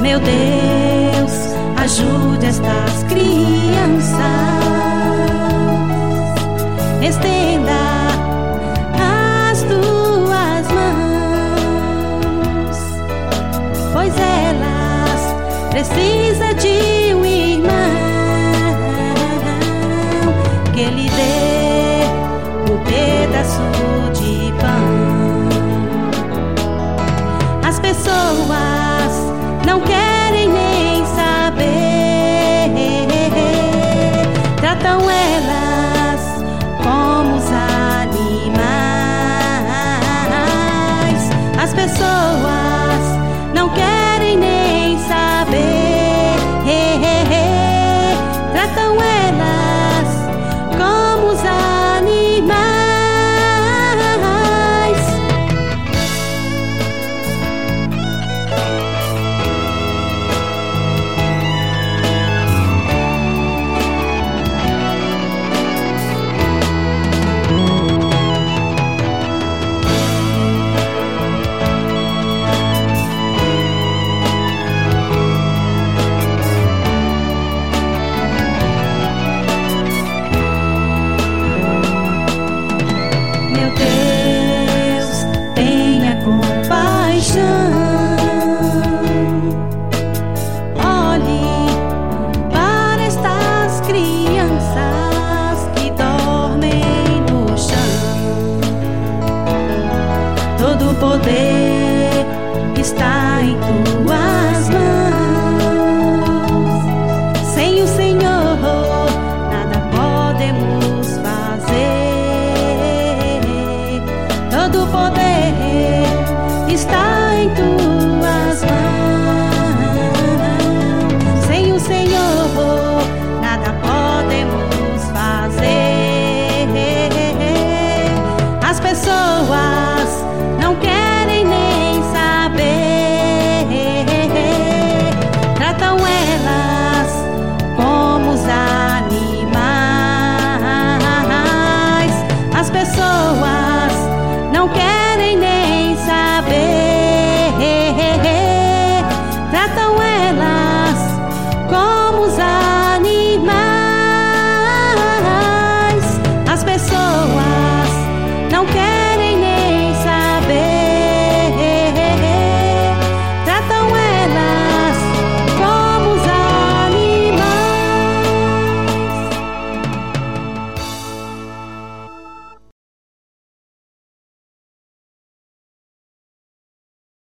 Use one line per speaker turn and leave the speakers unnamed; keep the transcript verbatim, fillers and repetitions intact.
Meu Deus, ajude estas crianças. Estenda as tuas mãos, pois elas precisam de um irmão que lhe dê um pedaço de pão. As pessoas não querem nem saber, tratam elas como os animais. As pessoas não querem nem saber, tratam elas como os animais. Olhe para estas crianças que dormem no chão. Todo o poder está em tu